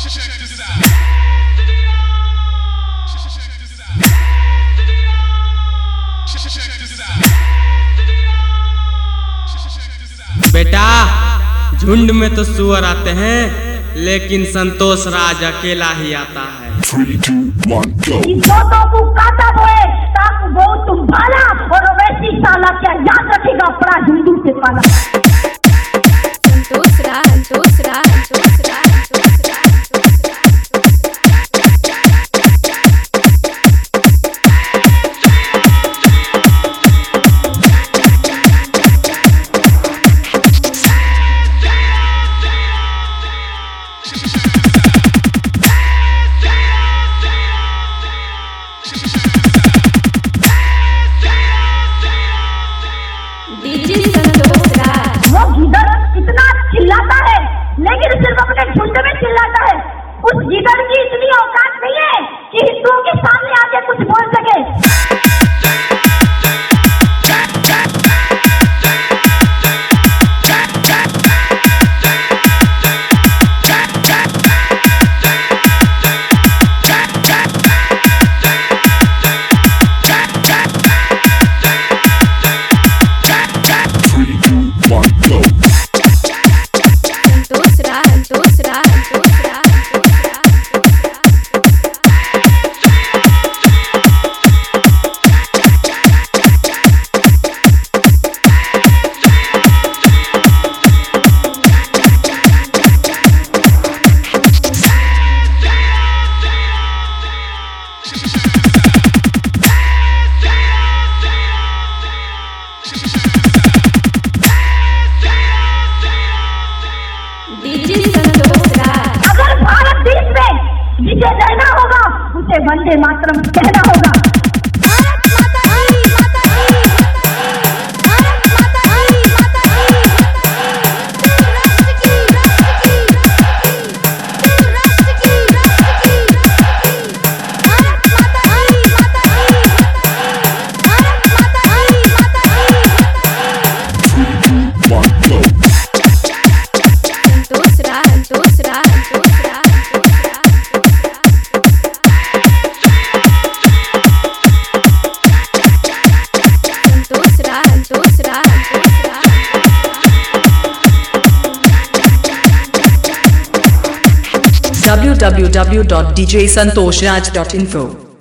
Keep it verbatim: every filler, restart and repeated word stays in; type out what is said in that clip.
बेटा, झुंड में तो सुअर आते हैं, लेकिन संतोष राज अकेला ही आता है। Three, two, one, go. तुम भाला और वैसी साला क्या याद रखेगा अपना झुंडू से पाला। संतोष राज, संतोष राज, संतोष राज, संतोष राज। चिल्लाता है लेकिन सिर्फ अपने झुंड में चिल्लाता है। उस जिगर की इतनी औकात नहीं है कि हिंदुओं के सामने आके कुछ बोल सके। अगर भारत देश में जिसे रहना होगा उसे वंदे मातरम कहना होगा। भारत माता की, माता की, भारत माता की, माता की, राष्ट्र की, राष्ट्र की, राष्ट्र की, भारत माता की, माता की, भारत माता की, माता की। Three, two, one, go. Santosh राज, संतोष राज, संतोष राज, संतोष राज। संतोष राज, संतोष राज, संतोष राज। w w w dot d j santosh raj dot info